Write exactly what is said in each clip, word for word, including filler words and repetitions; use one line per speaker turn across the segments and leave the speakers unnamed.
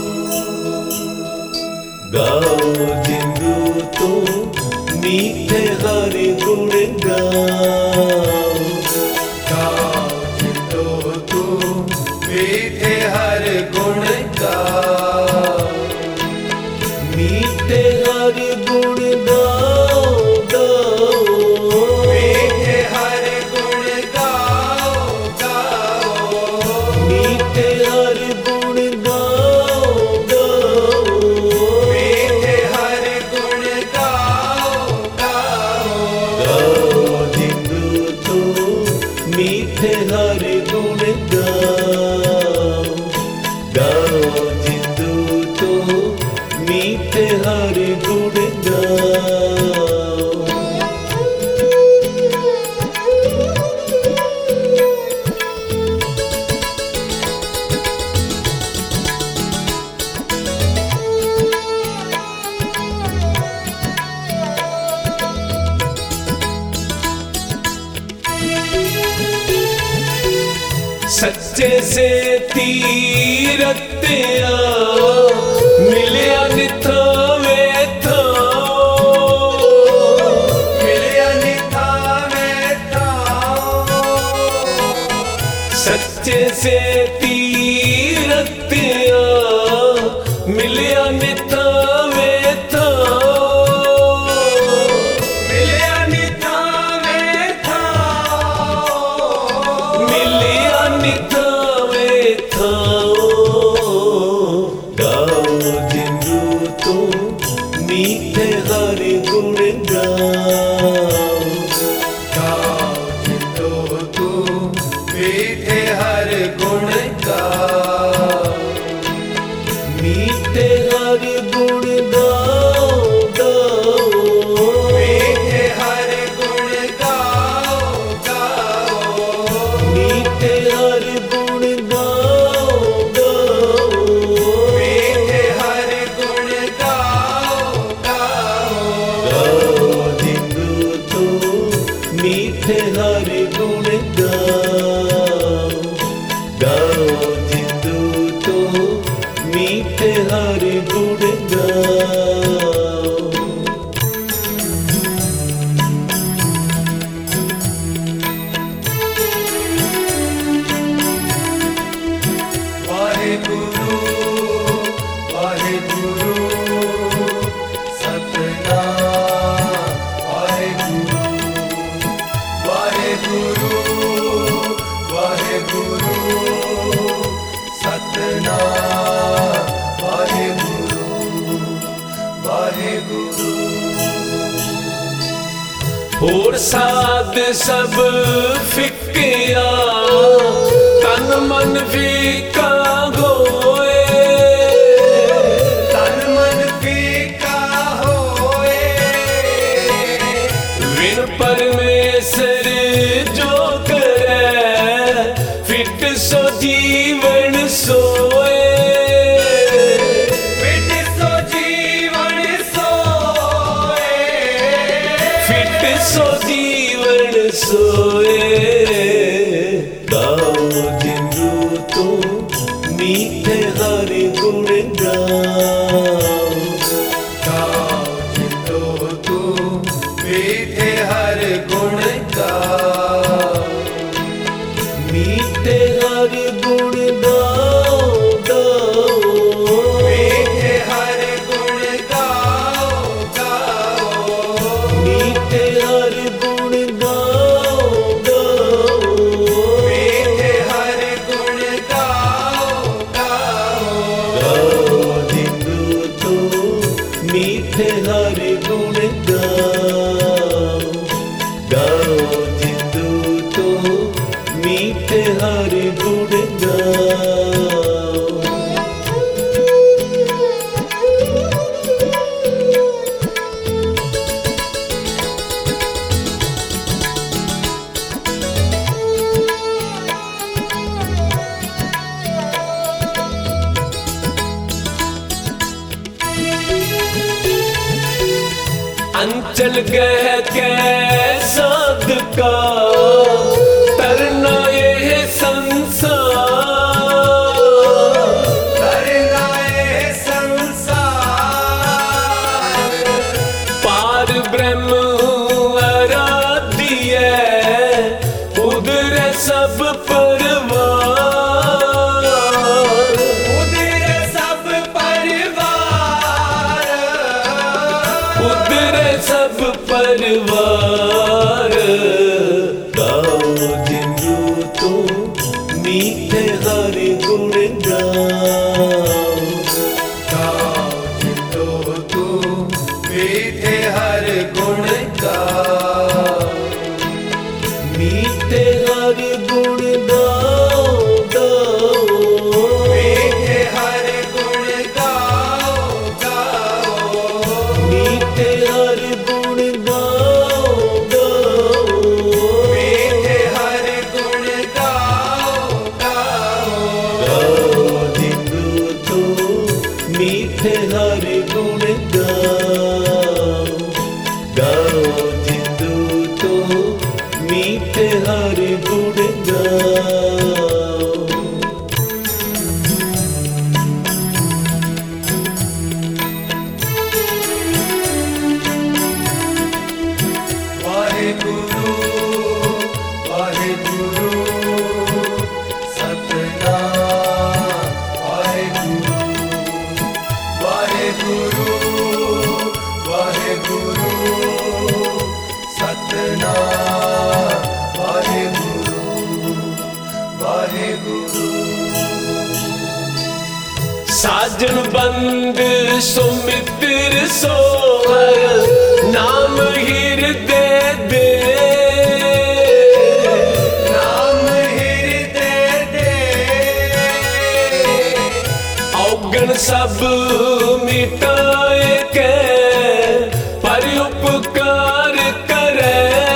गाओ जिंदू तो मीठे हर गुण गाओ।
गाओ जिंदू तो मीठे हर गुण गाओ।
मीठे हर गुण गाओ गाओ।
मीठे हर गुण गाओ गाओ।
मीठे हर गुण गाओ गाओ।
मीठे हर गुण गाओ गाओ।
गाओ जिंदू तो मीठे हर गुण गाओ। गाओ जिंदू तो मीठे हर गुण गाओ। सच्चे से तीरत्या मिलिया निथावे थाओ।
मिलिया निथावे थाओ।
सच्चे से तीरत्या मिलिया निथावे थाओ।
मिलिया निथावे थाओ।
मिलिया निथावे थाओ। गाओ जिंदू तो मीठे हर गुण गाओ।
गाओ जिंदू तो मीठे हर गुण गाओ।
मीठे हर गुण गाओ गाओ।
मीठे हर गुण गाओ गाओ।
मीठे हर गुण गाओ गाओ।
मीठे हर गुण गाओ गाओ।
गाओ जिंदू तो मीठे हर गुण गाओ। गाओ जिंदू तो मीठे हर गुण गाओ।
वाहेगुरु वाहेगुरु सतनाम। वाहेगुरु वाहेगुरु वाहेगुरु सतनाम। वाहेगुरु वाहेगुरु।
होर साध सब फिकिया तन मन फीका होए।
तन मन फीका होए।
विन परमेश्वर जो करे फिट सो जीवन सोए।
फिट सो जीवन सोए।
फिट सो जीवन सोए। गाओ जिंदू तो मीठे हर गुण गाओ।
गाओ जिंदू तो मीठे हर गुण गाओ।
मीठे हर गुण गाओ गाओ।
मीठे हर गुण गाओ गाओ।
मीठे हर गुण गाओ गाओ।
मीठे हर गुण गाओ गाओ।
गाओ जिंदू तो मीठे हर गुण गाओ। गाओ जिंदू तो मीठे हर गुण गाओ। अंचल गह के साध का तरना ये संसार।
तरना ये
ਵਾਰ ਗਾਓ ਜਿੰਦੂ ਤੂੰ ਮੀਠੇ ਹਰ ਗੁਣ ਗਾਓ
ਗਾਓ ਜਿੰਦੂ ਤੂੰ ਮੀਠੇ ਹਰ ਗੁਣ ਗਾਓ
ਮੀਠੇ ਹਰ ਗੁਣ ਗਾਓ ਗਾਓ
ਮੀਠੇ ਹਰ ਗੁਣ ਗਾਓ ਗਾਓ
ਮੀਠੇ ਹਰ ਗੁਣ ਗਾਓ ਗਾਓ
ਮੀਠੇ ਹਰ ਗੁਣ ਗਾਓ ਗਾਓ
ਗਾਓ ਜਿੰਦੂ ਤੂੰ ਮੀਠੇ ਹਰ ਗੁਣ ਗਾਓ ਗਾਓ ਜਿੰਦੂ ਤੂੰ ਮੀਠੇ ਹਰ ਗੁਣ ਗਾਓ
ਵਾਹਿਗੁਰੂ ਵਾਹਿਗੁਰੂ ਸਤਿਨਾਮ ਵਾਹਿਗੁਰੂ ਵਾਹਿਗੁਰੂ ਵਾਹਿਗੁਰੂ ਸਤਿਨਾਮ ਵਾਹਿਗੁਰੂ ਵਾਹਿਗੁਰੂ
ਸਾਜਣ ਬੰਦ ਸੋ ਮਿੱਤਰ ਸੋਹਰ ਨਾਮ ਹਿਰਦੇ ਦੇ
ਨਾਮ ਹਿਰਦੇ ਦੇ
ਔਗਣ ਸਭ ਮਿਟਾਏ ਕੇ ਪਰ ਉਪਕਾਰ ਕਰੇ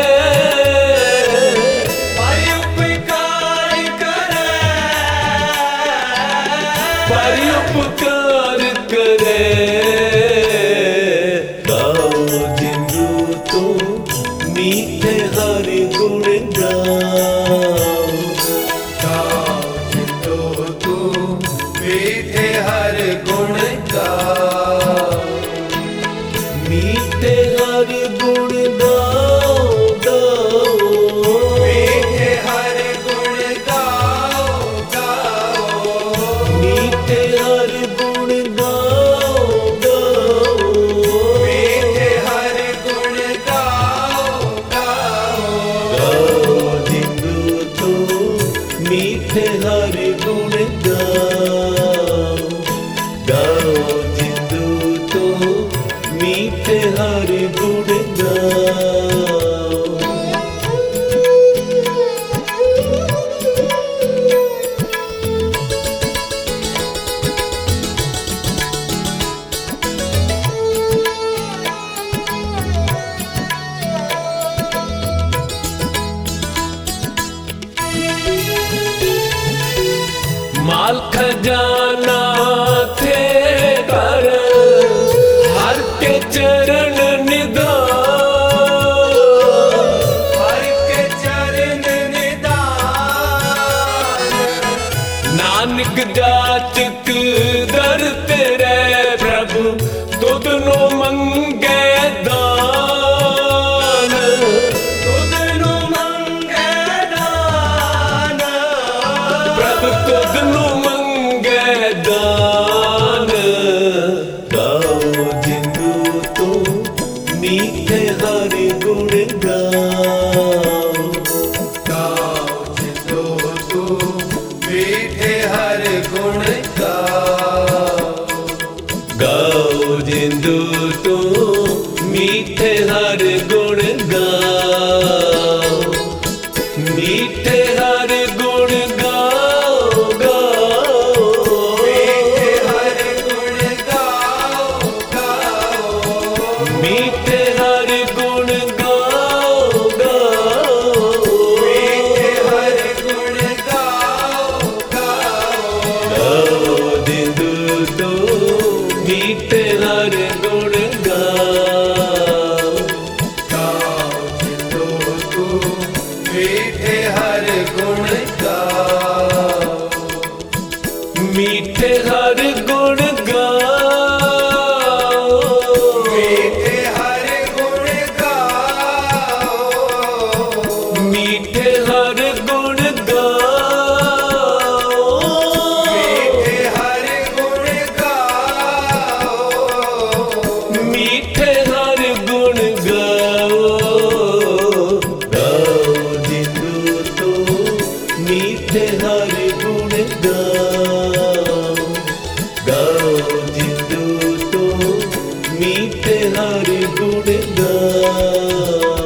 ਪਰ ਉਪਕਾਰ ਕਰੇ
ਪਰ ਉਪਕਾਰ ਕਰੇ ਗਾਓ ਜਿੰਦੂ ਤੂੰ ਮੀਠੇ ਹਰ ਗੁਣ ਗਾਓ
ਗਾਓ ਜਿੰਦੂ ਤੂੰ ਮੀਠੇ ਹਰ ਗੁਣ ਗਾਓ
ਮੀਠੇ ਹਰ ਗੁਣ ਗਾਓ ਗਾਓ
ਮੀਠੇ ਹਰ ਗੁਣ ਗਾਓ ਗਾਓ
ਮੀਠੇ ਹਰ ਗੁਣ ਗਾਓ ਗਾਓ
ਮੀਠੇ ਹਰ ਗੁਣ ਗਾਓ ਗਾਓ
ਗਾਓ ਜਿੰਦੂ ਤੂੰ ਮੀਠੇ ਹਰ ਗੁਣ ਗਾਓ ਗਾਓ ਜਿੰਦੂ ਤੂੰ ਮੀਠੇ ਹਰ ਗੁਣ ਗਾਓ माल खजाना थे कर हर के चरण निधान
हर के चरण निधान
नानक जाचक दर तेरे प्रभु तुद नो मंगे दान
तुद नु मंगे दान
प्रभु तुद नु मंगे दान गाओ जिंदू तू मीठे हर गुण गाओ
गाओ जिंदू तू मीठे हर गुण गाओ
गाओ जिंदू तू मीठे हर गुण गाओ मीठे हर गुण गाओ गाओ
मीठे हर गुण गाओ गाओ
मीठे हर गुण गाओ गाओ
मीठे हर गुण गाओ गाओ
गाओ जिंदू तू मीठे हर गुण गाओ
गाओ जिंदू तू मीठे हर गुण गाओ
मीठे हर गुण गाओ
मीठे हर गुण गाओ
मीठे हर गुण गाओ
मीठे हर गुण गाओ
ਮੀਠੇ ਹਰ ਗੁਣ ਗਾ।